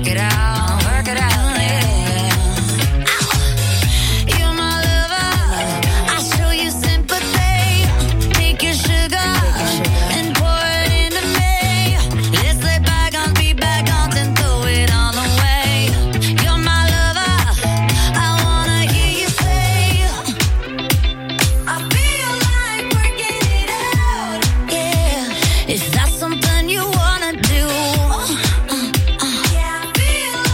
it out, work it out, yeah. You're my lover, I show you sympathy. Take your sugar and pour it into me. Let's lay bygones be bygones and throw it all away. You're my lover, I wanna hear you say, I feel like working it out, yeah. Is that something you wanna do? Yeah, I feel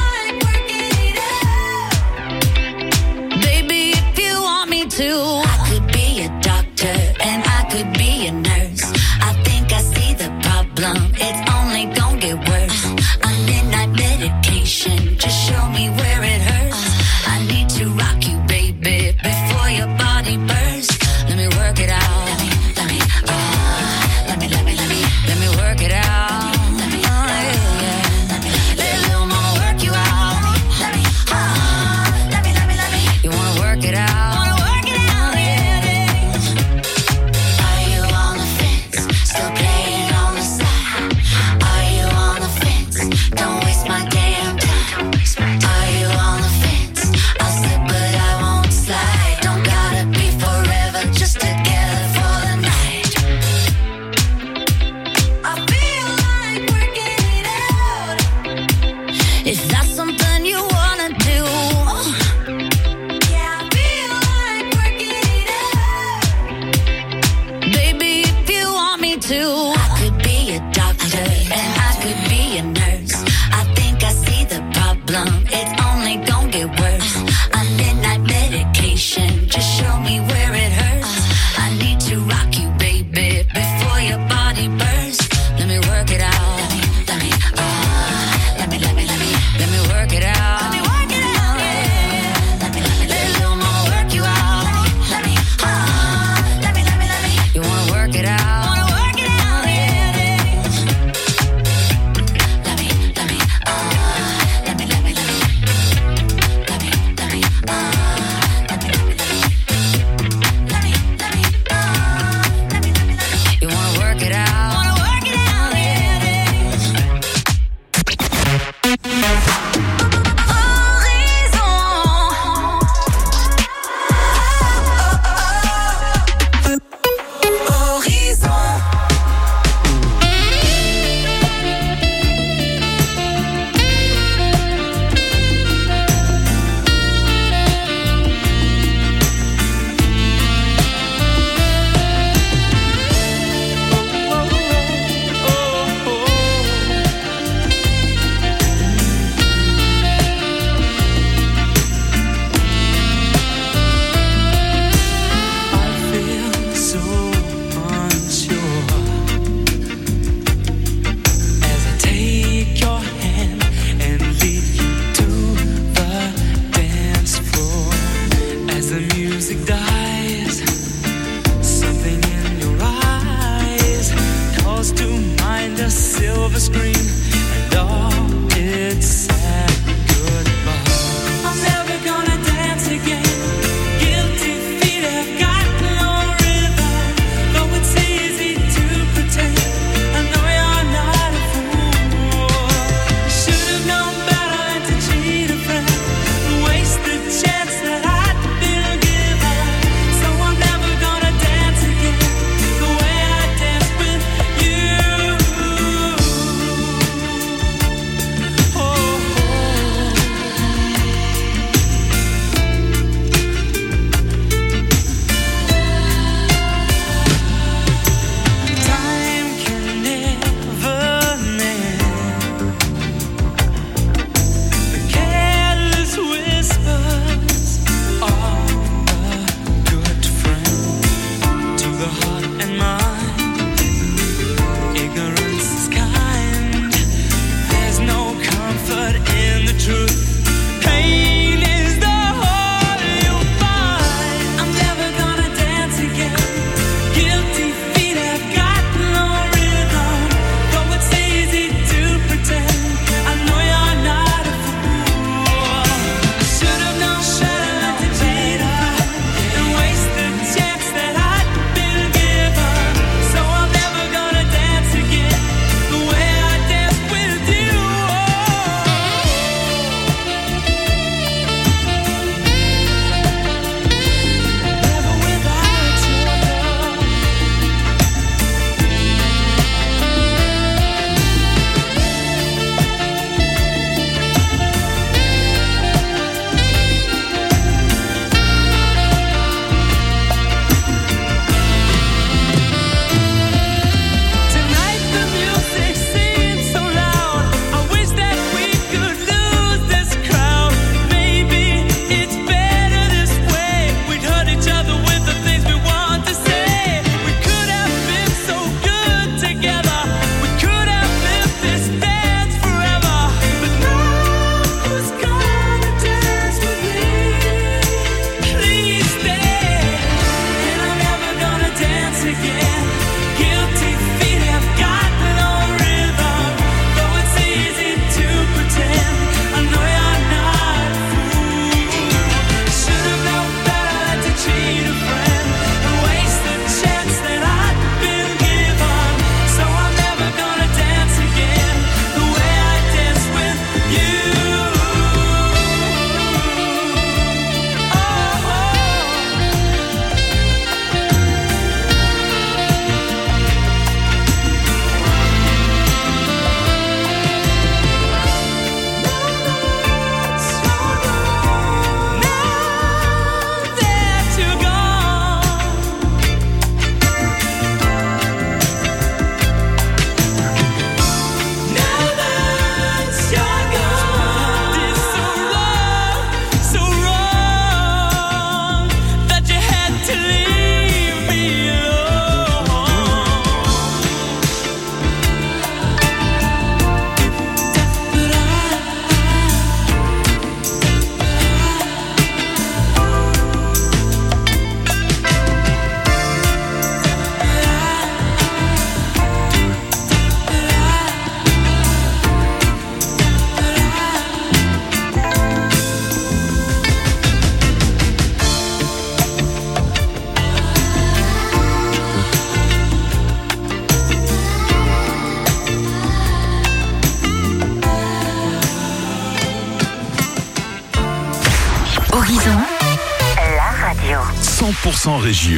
Horizon, la radio. 100% région.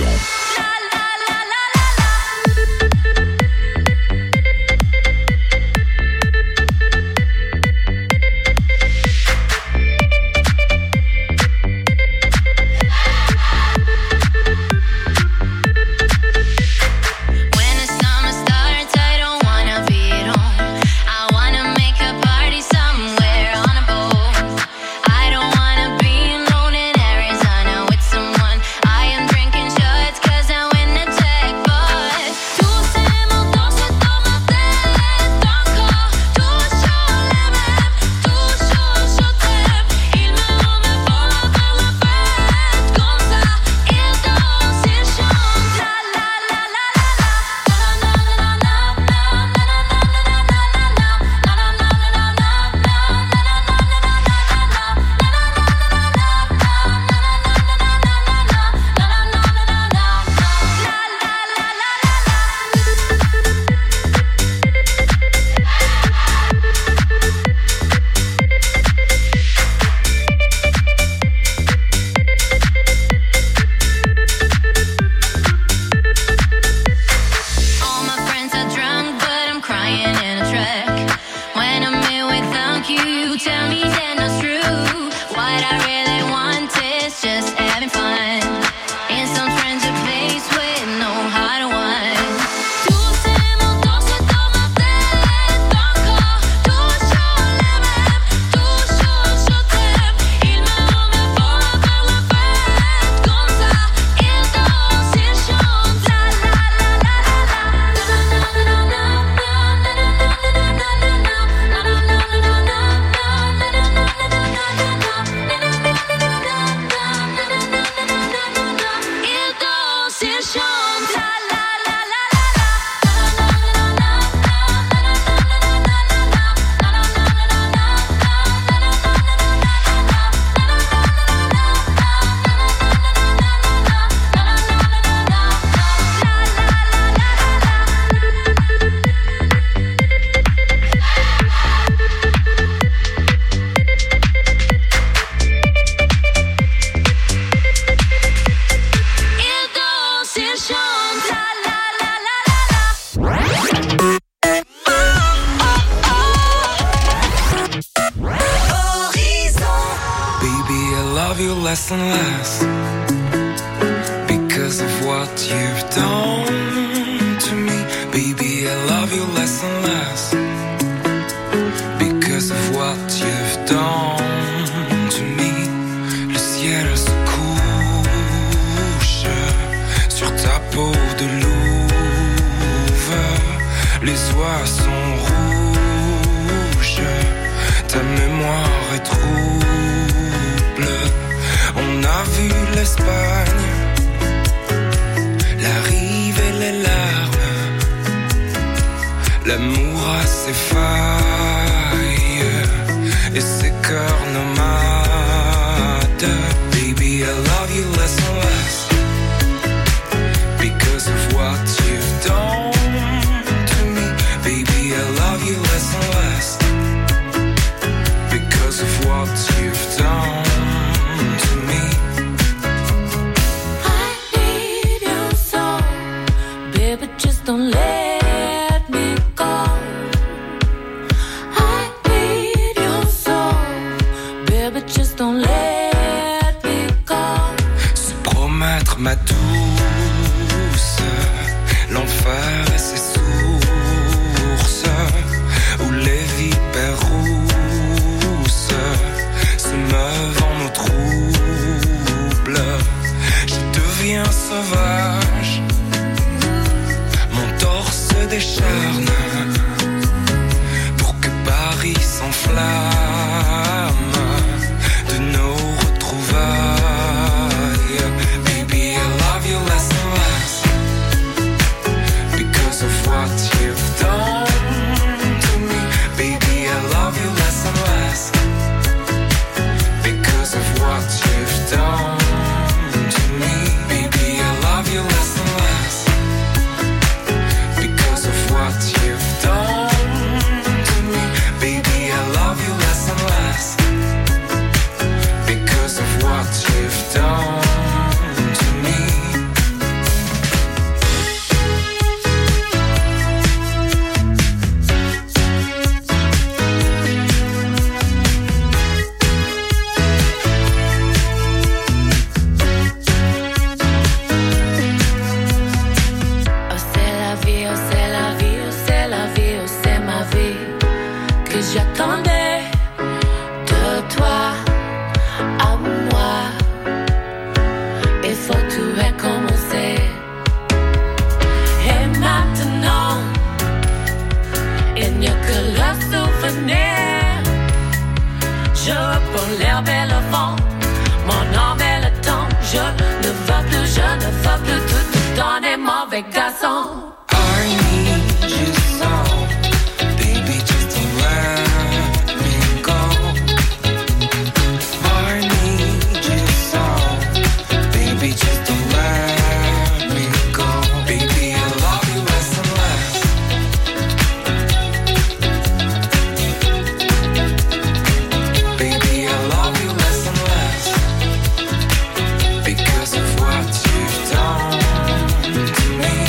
Baby, I love pour l'herbe et le vent. Mon âme et le temps, je ne veux plus tout donner, mauvais garçon. I need you so, baby, just to let me go. I need you so, baby, just to let me go. Baby, I love you less and less. Baby, I love you less and less because of what you've done to me.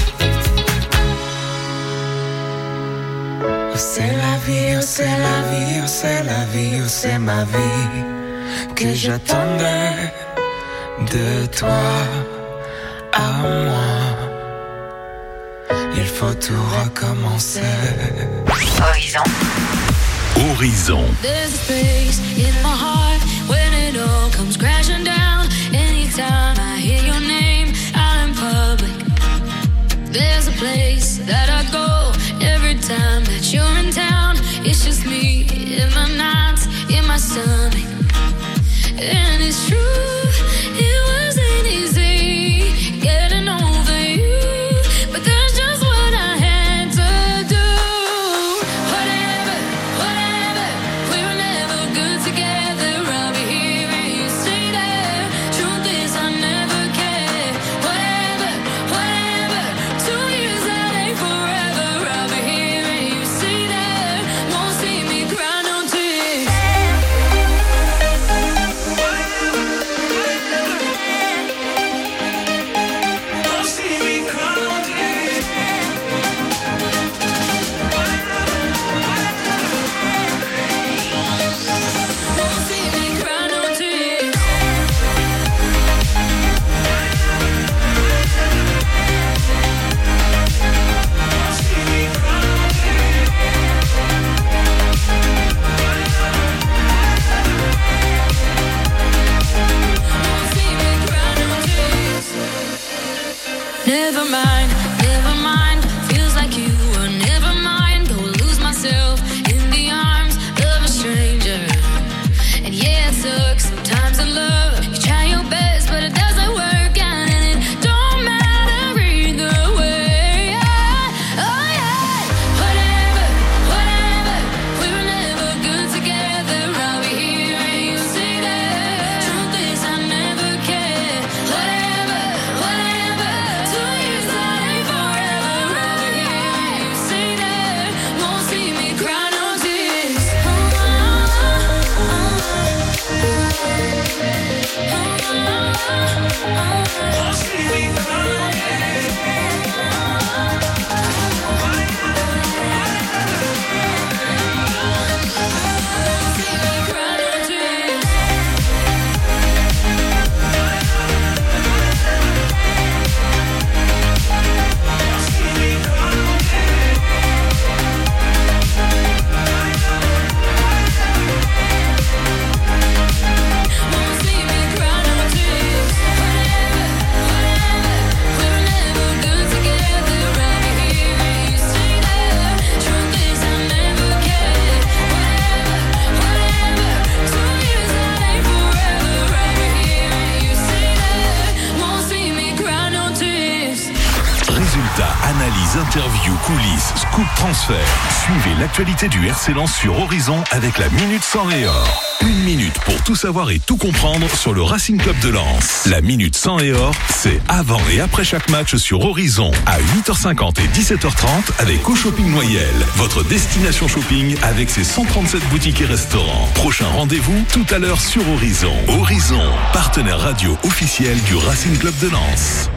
Oh, c'est la vie, oh, c'est la vie, oh, c'est la vie, oh, c'est ma vie que j'attendais de toi à moi. Il faut tout recommencer. Horizon. Horizon. There's a space in my heart when it all comes crashing down. Anytime I hear your name out in public, there's a place that I go every time that you're in town. It's just me in the nights, in my stomach. And it's true, it wasn't easy getting over you, but that's just what I had to do. Whatever, we were never good together. I'll be here and you stay there. Truth is I never cared. Whatever, 2 years that ain't forever. I'll be here and you stay there. Won't see me cry no tears. Won't see me cry no tears. Won't see me cry no tears. Never mind, feels like you were never mine. Go lose myself in the arms of a stranger. And yeah, it sucks sometimes in love. You try your best, but it doesn't work out, and it don't matter either way. Oh yeah, whatever, we were never good together. I'll be here and you stay there. Truth is I never cared. Whatever, 2 years that ain't forever. I'll be here and you stay there. Won't see me cry no tears. Résultats, analyses, interviews, coulisses, scoop transfert. Suivez l'actualité du RC Lens sur Horizon avec la Minute Sang et Or. 1 minute pour tout savoir et tout comprendre sur le Racing Club de Lens. La Minute Sang et Or, c'est avant et après chaque match sur Horizon à 8h50 et 17h30 avec Au Shopping Noyel, votre destination shopping avec ses 137 boutiques et restaurants. Prochain rendez-vous tout à l'heure sur Horizon. Horizon, partenaire radio officiel du Racing Club de Lens.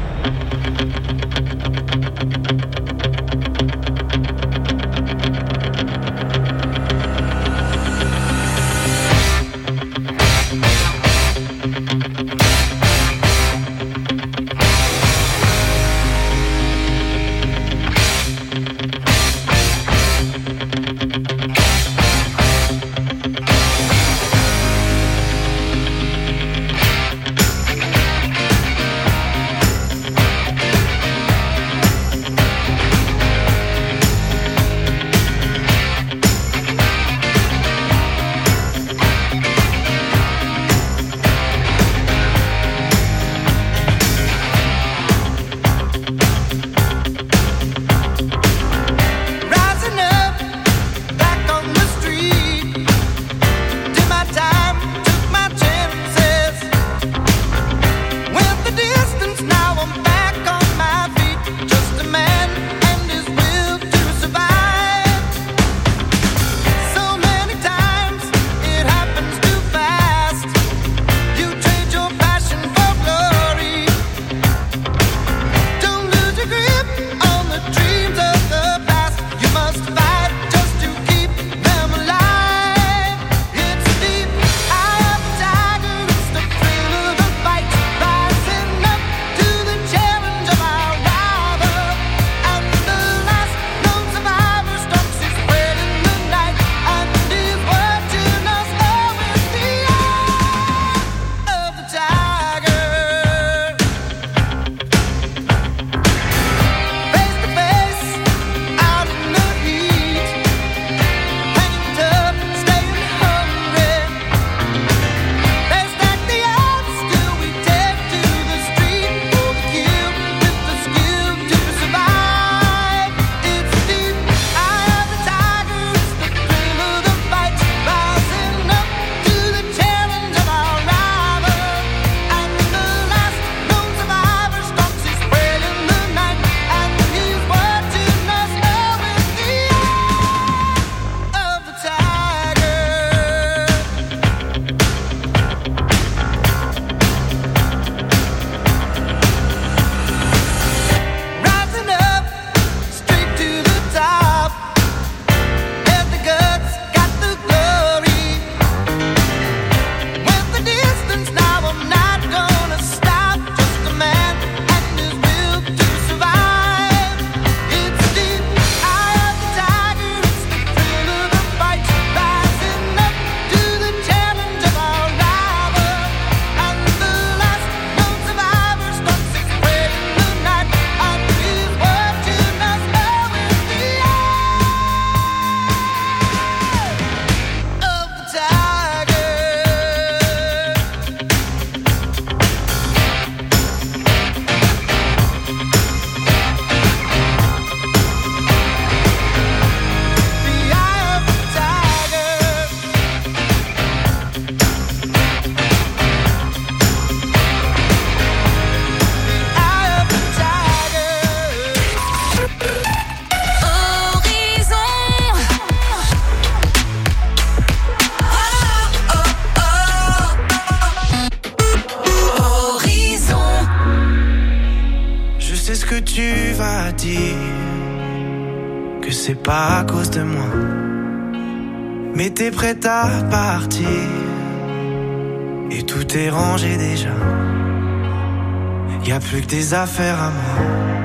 tu vas dire que c'est pas à cause de moi, mais t'es prête à partir et tout est rangé déjà. Y a plus que des affaires à moi.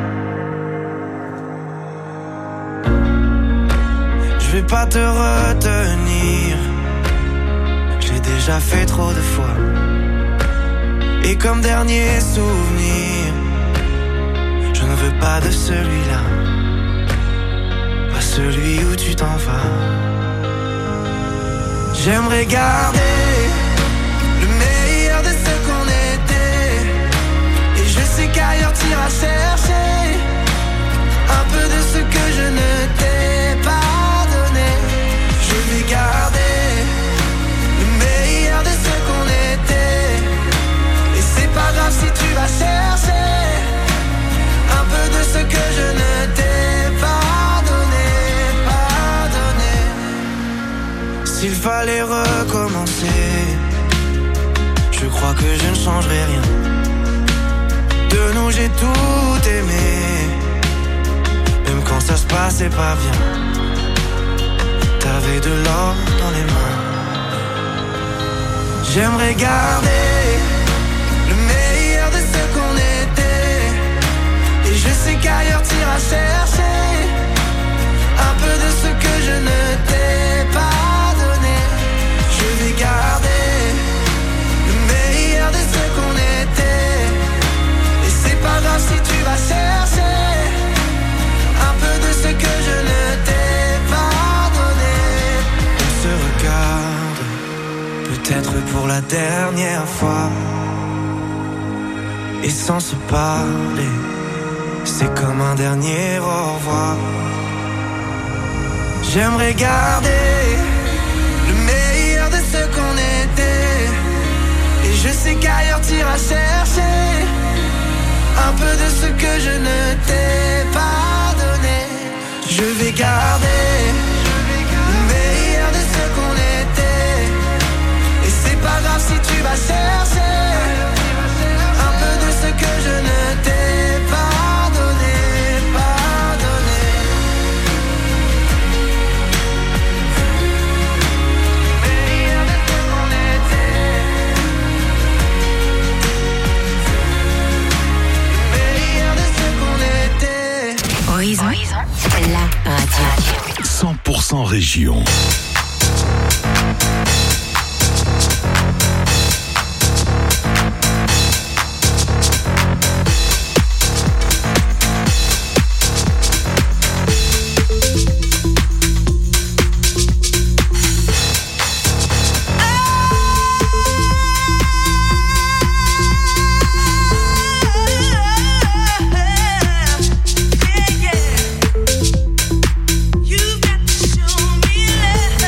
Je vais pas te retenir, je l'ai déjà fait trop de fois. Et comme dernier souvenir, je ne veux pas de celui-là, pas celui où tu t'en vas. J'aimerais garder le meilleur de ce qu'on était, et je sais qu'ailleurs t'iras chercher un peu de ce que je ne t'ai pas donné. Je vais garder le meilleur de ce qu'on était, et c'est pas grave si tu vas chercher un peu de ce que je ne t'ai pas donné, pas donné. S'il fallait recommencer, je crois que je ne changerai rien. De nous j'ai tout aimé, même quand ça se passait pas bien. T'avais de l'or dans les mains. J'aimerais garder le meilleur de ce qu'on était, et je sais qu'ailleurs t'iras chercher un peu de ce que je ne t'ai pas donné. Je vais garder le meilleur de ce qu'on était, et c'est pas grave si tu vas chercher un peu de ce que je ne t'ai pas donné. On se regarde, peut-être pour la dernière fois, et sans se parler, c'est comme un dernier au revoir. J'aimerais garder le meilleur de ce qu'on était, et je sais qu'ailleurs t'iras chercher un peu de ce que je ne t'ai pas donné. Je vais garder le meilleur de ce qu'on était, et c'est pas grave si tu vas chercher un peu de ce que je ne t'ai pas donné, pas donné. Le meilleur de ce qu'on était, le meilleur de ce qu'on était. Horizon, la radio. 100% région. You've got to show me love.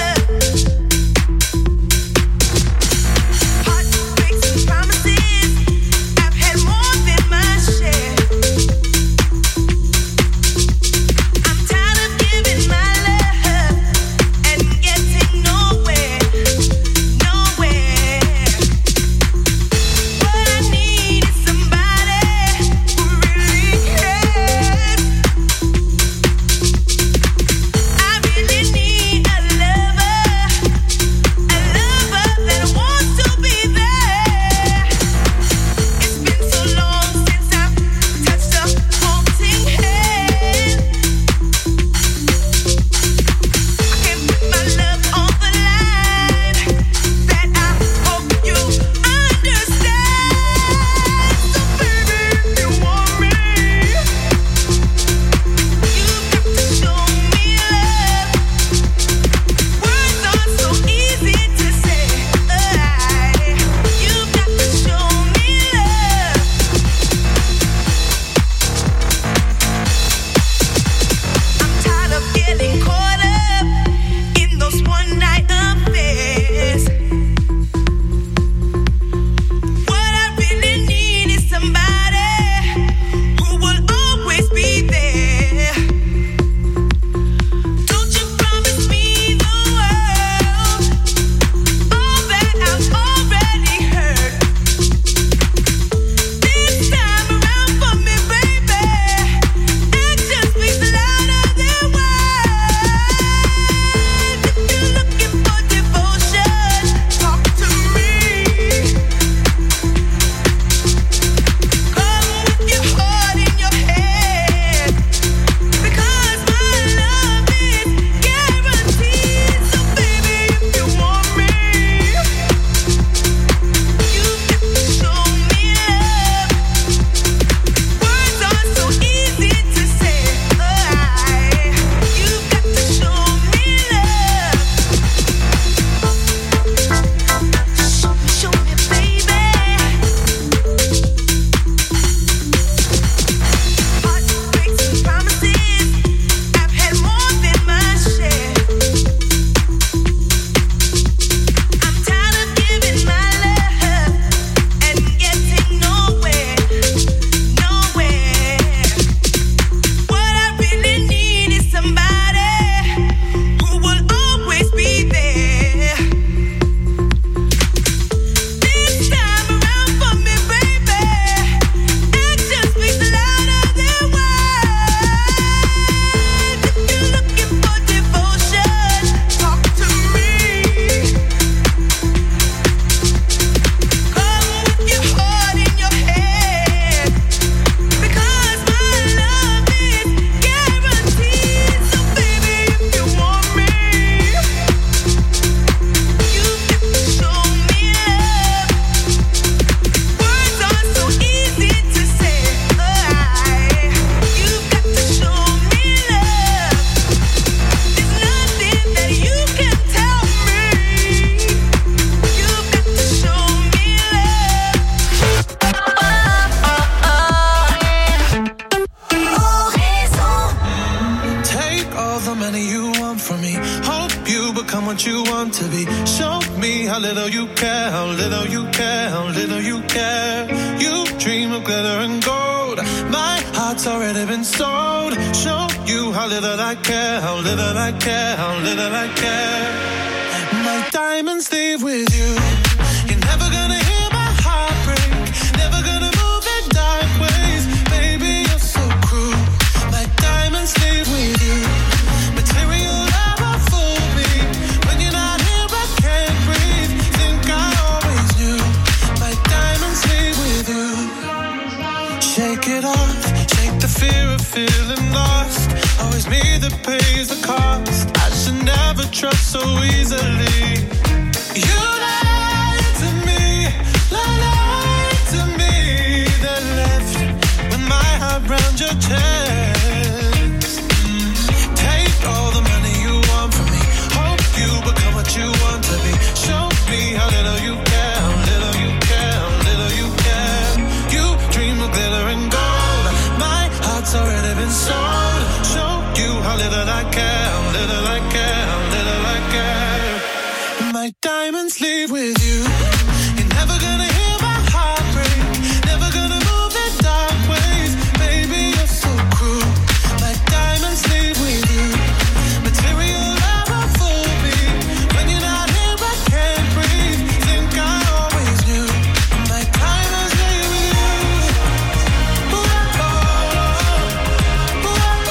how little you care, how little you care, how little you care. You dream of glitter and gold. My heart's already been sold. Show you how little I care, how little I care, how little I care. My diamonds leave with you. You're never gonna hear my heart break. Never gonna move in dark ways. Baby, you're so cruel. My diamonds leave with you. Material love will fool me. When you're not here, I can't breathe. Think I always knew. My diamonds leave with you. Shake it off. Shake the fear of feeling lost. Always me that pays the cost. I should never trust so easily. You lied to me, lied to me. That left with my heart round your chest. Take all the money you want from me. Hope you become what you want to be. Show me how little you care, how little you care, how little you care. You dream of glitter and gold. My heart's already been sold. Show you how little I care, how little I care, how little I care. My diamonds leave with you. You're never gonna hear my heart break. Never gonna move in dark ways. Baby, you're so cruel. My diamonds leave with you. Material love will fool me. When you're not here, I can't breathe. Think I always knew. My diamonds leave with you. Ooh, oh, ooh, oh,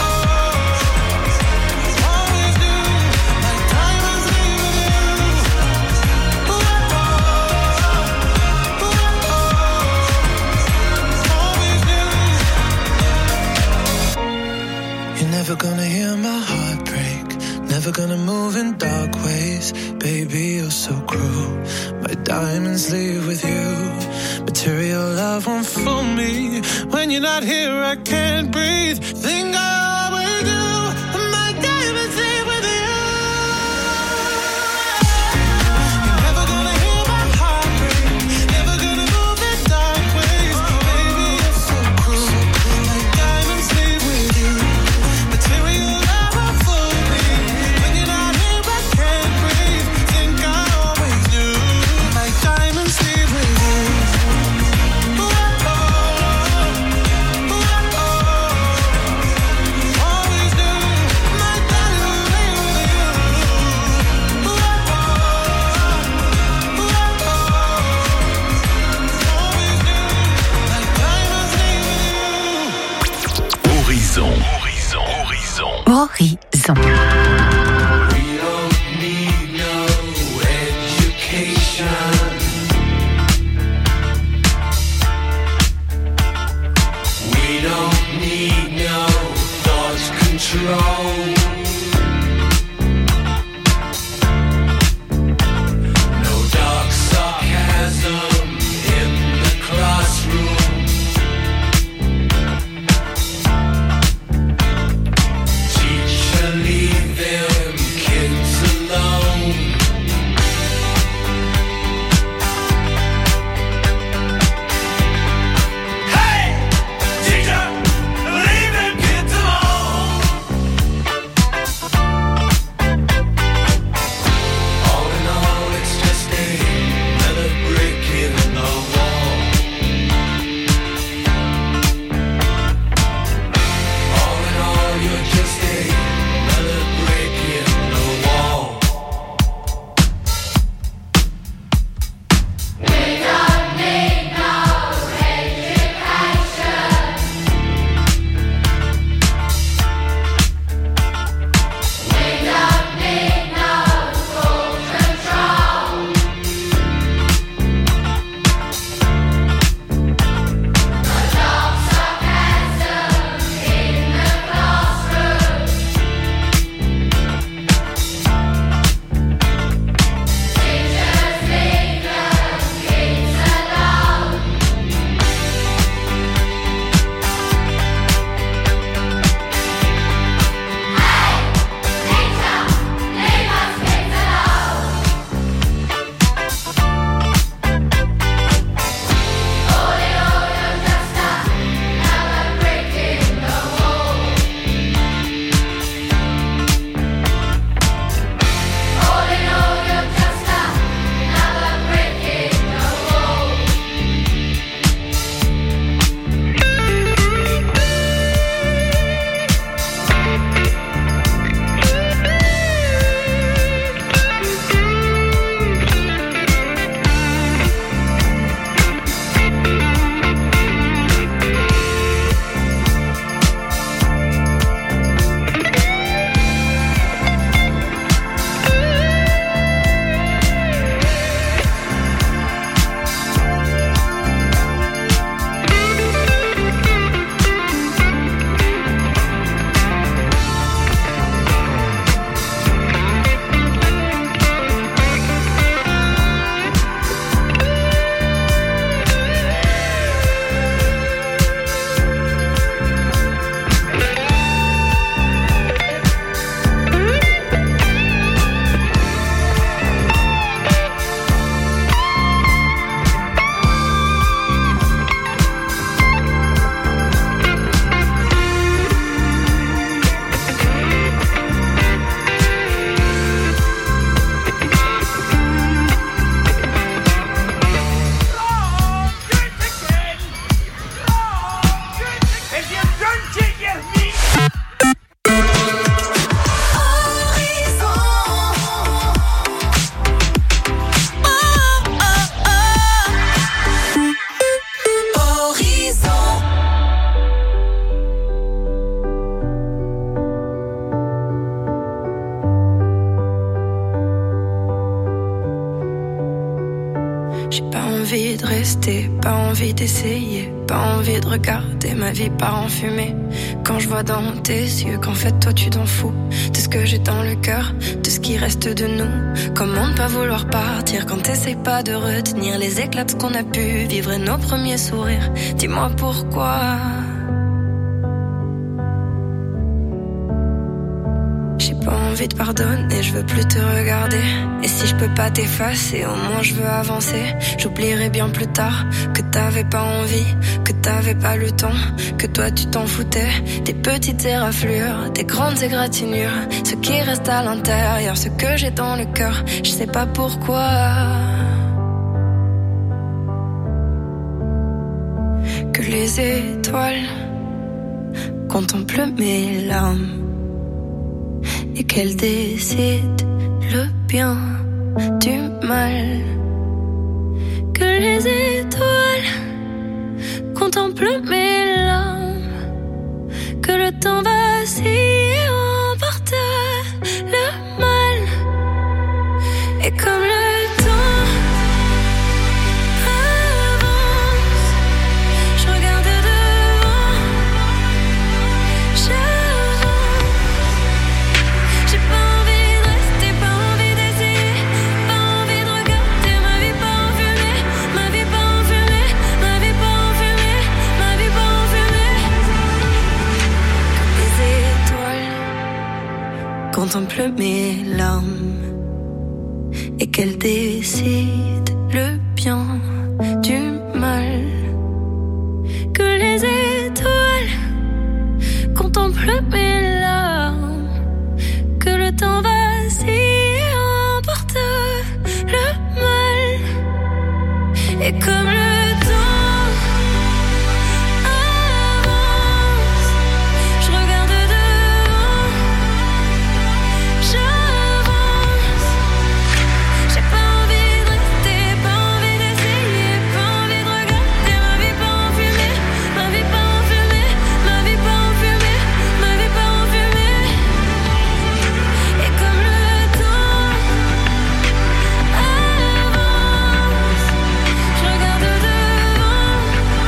always knew. My diamonds leave with you. You're never gonna hear my heart break. Never gonna move in dark ways. Baby, you're so cruel. My diamonds leave with you. Material love won't fool me. When you're not here, I can't breathe. Think I always do. My diamonds leave with you. You're never gonna hear my heart break. Never gonna move in dark ways. Baby, you're so cruel. My diamonds leave with you. Material love will fool me. When you're not here, I can't breathe. Think I always knew. My diamonds leave with you. Ooh, oh, ooh, oh, always knew. My diamonds leave with you. Ooh, oh, ooh, always knew. My diamonds leave with you. Horizon. Horizon. Horizon. Horizon. We don't need no education. We don't need no thought control. No dark sarcasm in the classroom. Teacher, leave J'ai pas envie de rester, pas envie d'essayer, pas envie de regarder ma vie part en fumée. Quand je vois dans tes yeux qu'en fait toi tu t'en fous de ce que j'ai dans le cœur, de ce qui reste de nous. Comment ne pas vouloir partir quand t'essayes pas de retenir les éclats de ce qu'on a pu vivre et nos premiers sourires. Dis-moi pourquoi. J'ai pas envie de pardonner, je veux plus te regarder. Et si je peux pas t'effacer, au moins je veux avancer. J'oublierai bien plus tard que t'avais pas envie, que t'avais pas le temps, que toi tu t'en foutais. Des petites éraflures, des grandes égratignures, ce qui reste à l'intérieur, ce que j'ai dans le cœur, je sais pas pourquoi. Que les étoiles contemplent mes larmes et qu'elle décide le bien du mal. Que les étoiles contemplent mes larmes, que le temps vacille et emporte le mal. Et comme le temps avance, je regarde devant, j'avance. J'ai pas envie de rester, pas envie d'essayer, pas envie de regarder ma vie pas en fumée, ma vie pas en fumée, ma vie pas en fumée, ma vie pas en fumée. Comme les étoiles contemplent mes larmes et qu'elles décident le bien du mal. Que les étoiles contemplent mes larmes, que le temps vacille et emporte le mal. Et comme le temps avance, je regarde devant, j'avance. J'ai pas envie de rester, pas envie d'essayer, pas envie de regarder ma vie pas en fumée, ma vie pas en fumée, ma vie pas en fumée, ma vie pas en fumée. Et comme le temps avance, je regarde devant,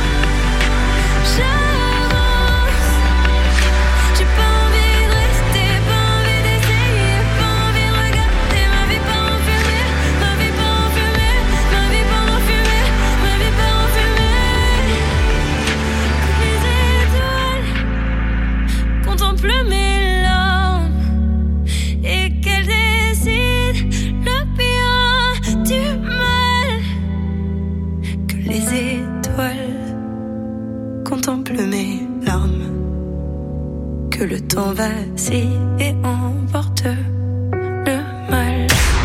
j'avance. J'ai pas envie de rester, pas envie d'essayer, pas envie de regarder ma vie pas en fumée, ma vie pas en fumée, ma vie pas en fumée, ma vie pas en fumée. Les étoiles contemplent mes larmes et qu'elles décident le bien du mal. Que les étoiles contemplent mes larmes, que le temps vacille et emporte le mal.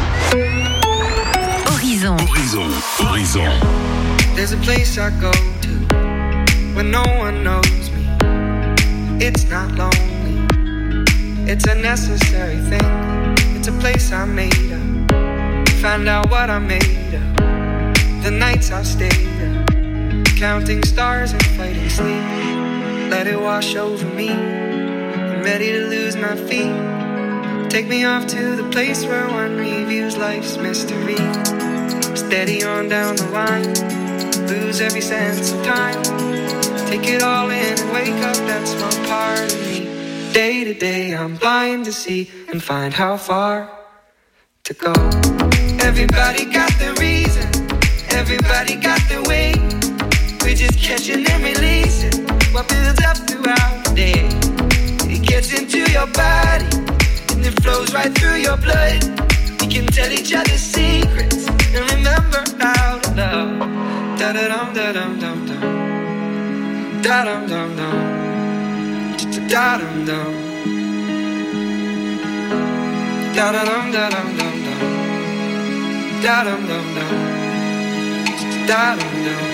Horizon. Horizon. There's a place I go to when no one knows me. It's not lonely, it's a necessary thing. It's a place I made up, find out what I made up. The nights I've stayed up, counting stars and fighting sleep. Let it wash over me, I'm ready to lose my feet. Take me off to the place where one reviews life's mystery. Steady on down the line, lose every sense of time. Take it all in and wake up that small part of me. Day to day I'm blind to see and find how far to go. Everybody got their reason, everybody got their way. We're just catching and releasing what builds up throughout the day. It gets into your body and it flows right through your blood. We can tell each other secrets and remember how to love. Da-da-dum, da-dum, dum, dum. Da-dum, dum, dum. Da-dum, dum. Da-da-dum, da-dum, dum, dum. Da-dum, dum, dum. Da-dum, dum.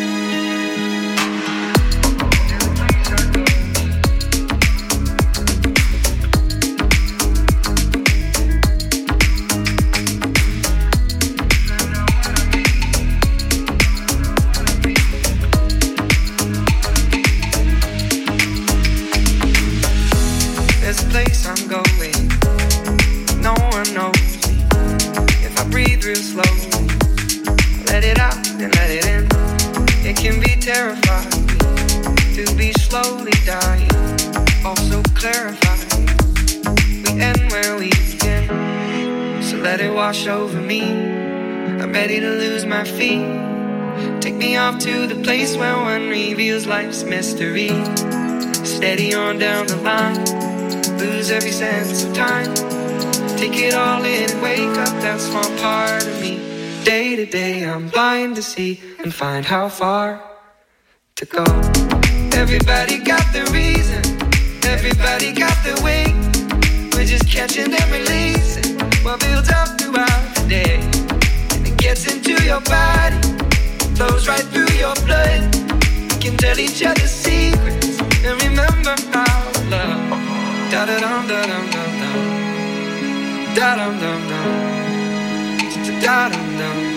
There's a place I'm going, no one knows me. If I breathe real slowly, let it out terrified to be slowly dying. Also clarified, we end where we begin. So let it wash over me. I'm ready to lose my feet. Take me off to the place where one reveals life's mystery. Steady on down the line, lose every sense of time. Take it all in and wake up that small part of me. Day to day I'm blind to see and find how far to go. Everybody got the reason, everybody got the way. We're just catching and releasing what builds up throughout the day. And it gets into your body, flows right through your blood. We can tell each other secrets and remember our love. Da-da-dum-da-dum-dum-dum, da-dum-dum-dum, da-dum-dum.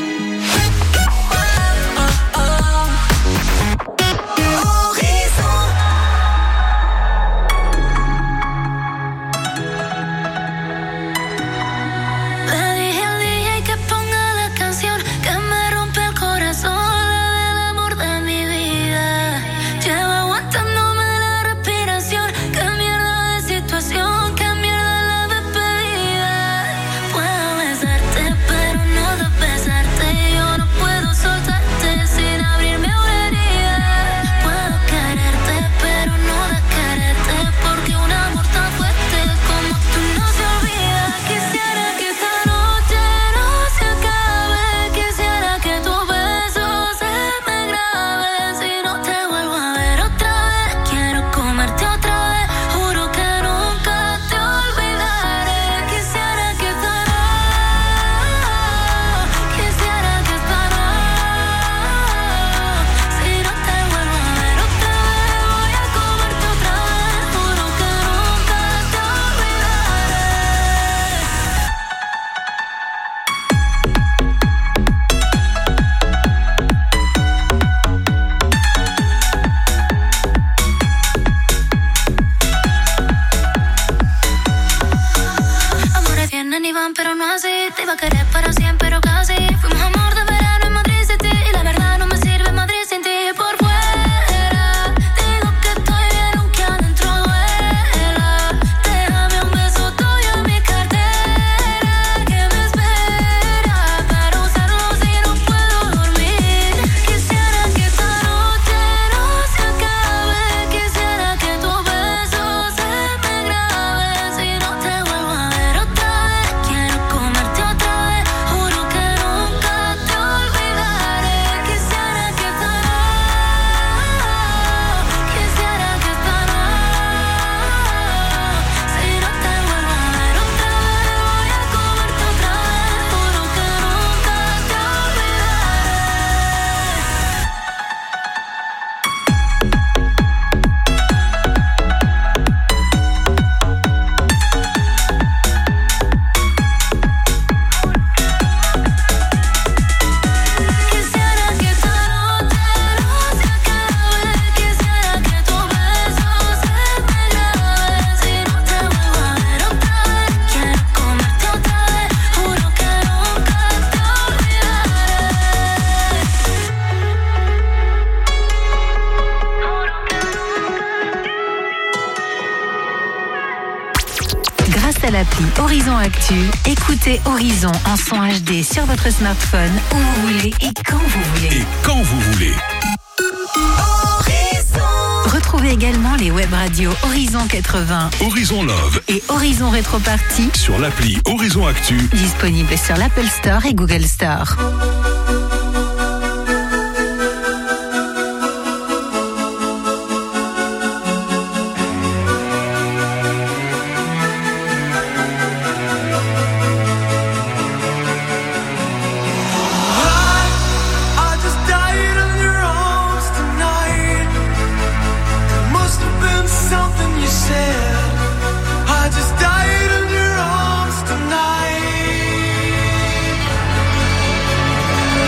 Pero no así, te iba a querer para siempre, pero casi. Fuimos amor de verano en Madrid City. Y la verdad no me sirve Madrid sin ti. Por fuera digo que estoy bien aunque adentro duela. Déjame un beso tuyo en mi cartera que me espera para usarlo si no puedo dormir. Quisiera que esta noche no se acabe. Quisiera que tus besos se me graben. Si no te vuelvo a ver otra vez, quiero comerte otra vez. Juro que nunca te olvidaré. Quisiera que esta noche, quisiera que esta noche, si no te vuelvo a ver otra vez, voy a comerte otra vez. Juro que nunca te Quisiera que esta noche no se acabe. Quisiera que tus besos se me graben. Si no te vuelvo a ver otra vez, quiero comerte otra vez. Juro que nunca te olvidaré. Grâce à l'appli Horizon Actu, écoutez Horizon en son HD sur votre smartphone où vous voulez et quand vous voulez. Et quand vous voulez. Retrouvez également les web radios Horizon 80 Horizon Love et Horizon Rétro Party sur l'appli Horizon Actu. disponibles sur l'Apple Store et Google Store. I just died in your arms tonight. It must have been something you said. I just died in your arms tonight.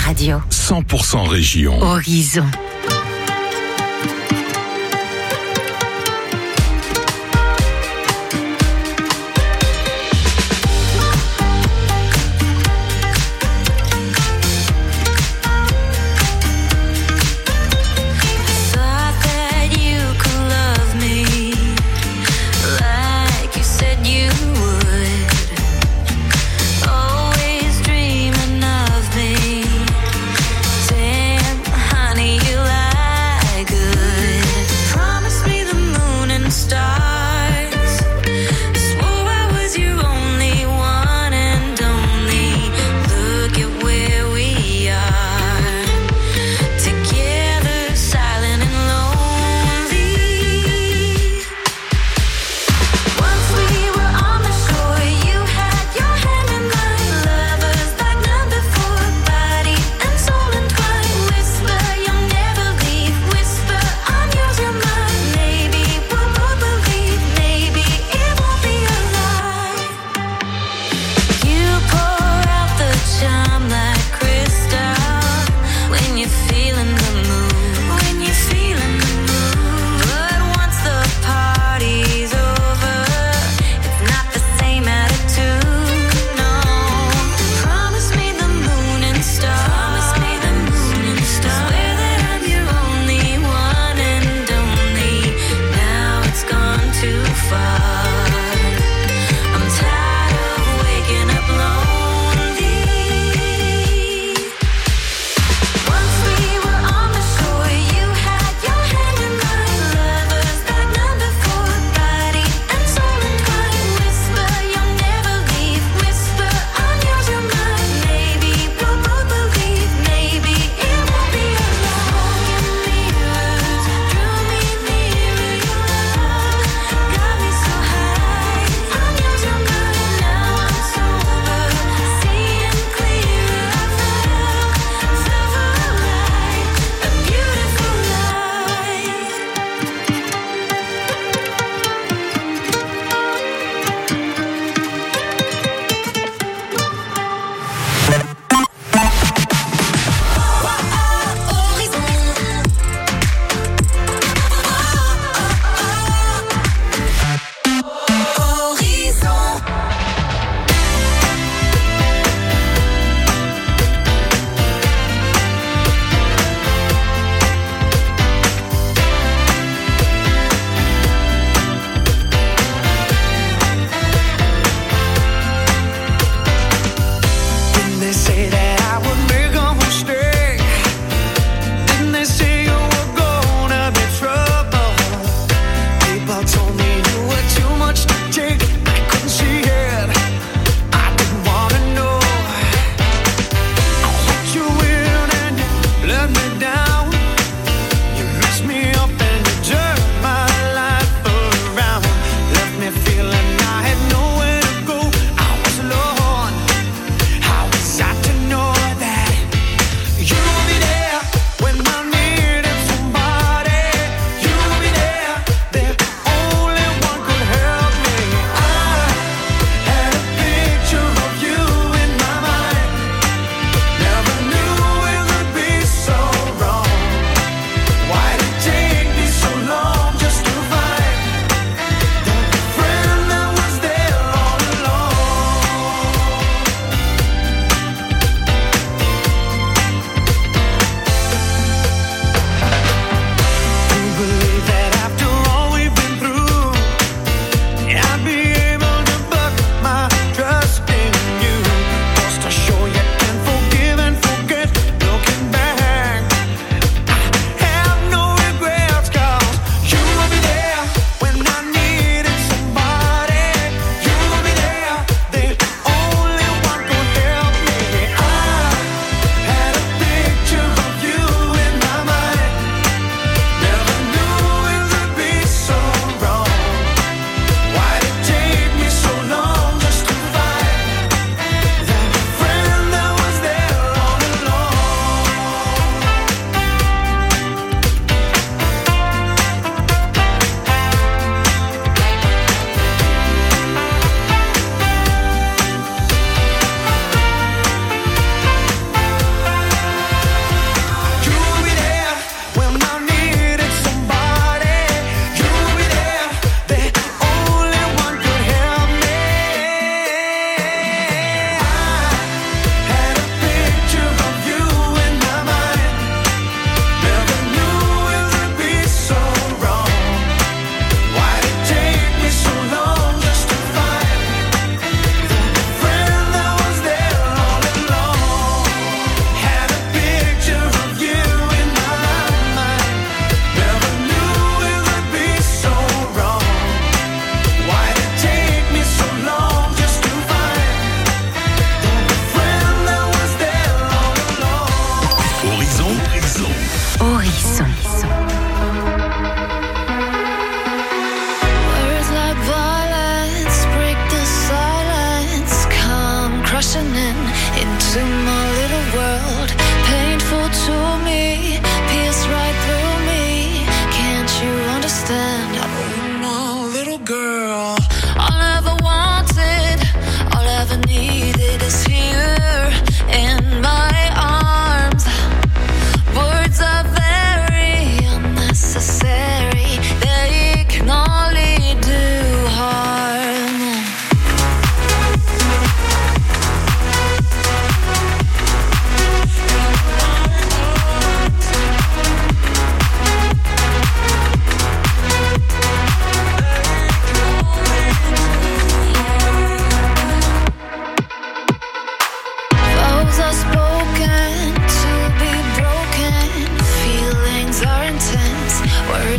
radio. 100% région. Horizon. Honey, you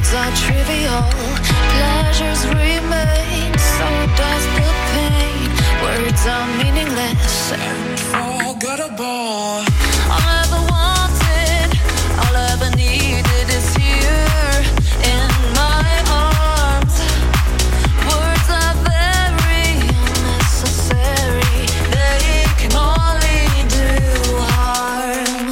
words are trivial, pleasures remain, so does the pain. Words are meaningless and forgettable. All I ever wanted, all I ever needed is here in my arms. Words are very unnecessary, they can only do harm.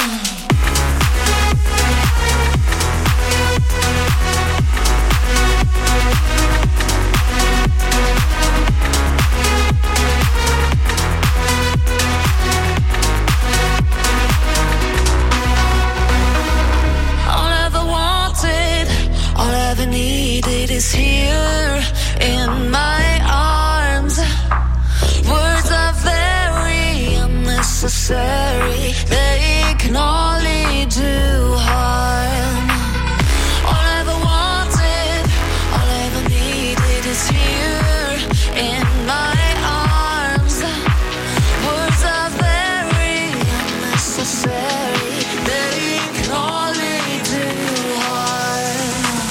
Needed is here in my arms. Words are very unnecessary, they can only do harm. All I ever wanted, all I ever needed is here in my arms. Words are very unnecessary, they can only do harm.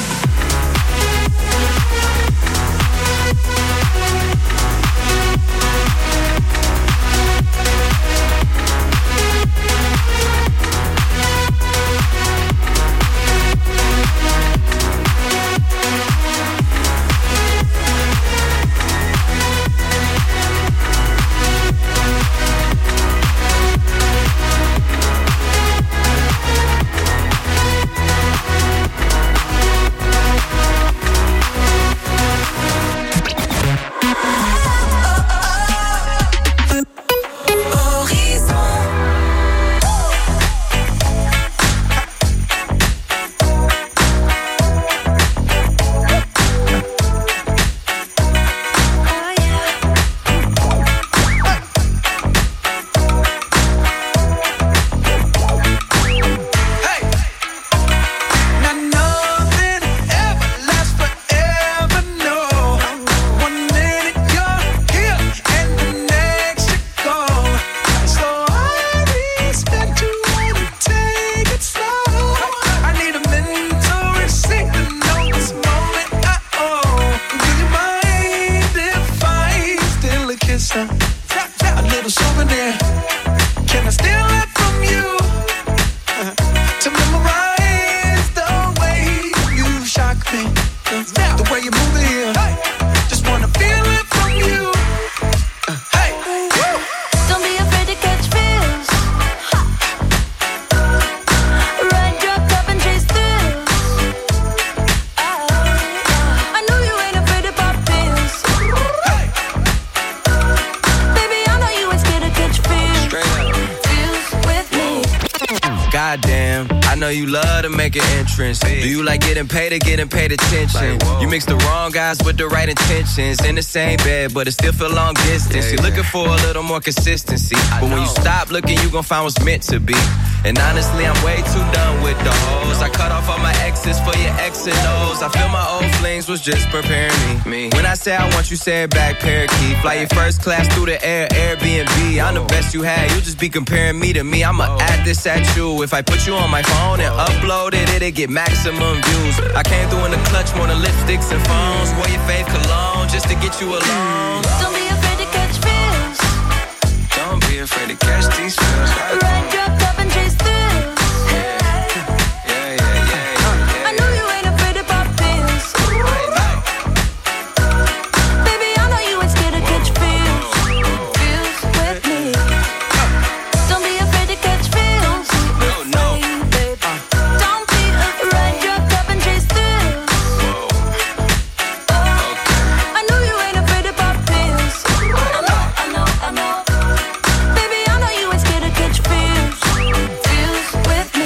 A little souvenir. Can I steal it from you? To memorize the way you shock me, the way you move it here. Just wanna feel it from you. Hey, Don't be afraid to catch feels. Ride your cup and chase thrills. I know you ain't afraid to pop pills. Baby, I know you ain't scared to catch feels. Feels with me. Goddamn, I know you love to make an entrance. Do you like getting paid attention? You mix the wrong guys with the right intentions. In the same bed, but it still feel long distance. You're looking for a little more consistency. But when you stop looking, you gon' find what's meant to be. And honestly, I'm way too done with the hoes. I cut off all my exes for your X and O's. I feel my old flings was just preparing me. When I say I want you, say it back, parakeet. Fly your first class through the air, Airbnb. I'm the best you had, you just be comparing me to me. I'ma add this at you. If I put you on my phone and upload it, it'll get maximum views. I came through in the clutch more than lipsticks and phones. Wore your fave cologne just to get you alone. Don't be afraid to catch feels. Don't be afraid to catch these feels. Ride your cup and chase thrills.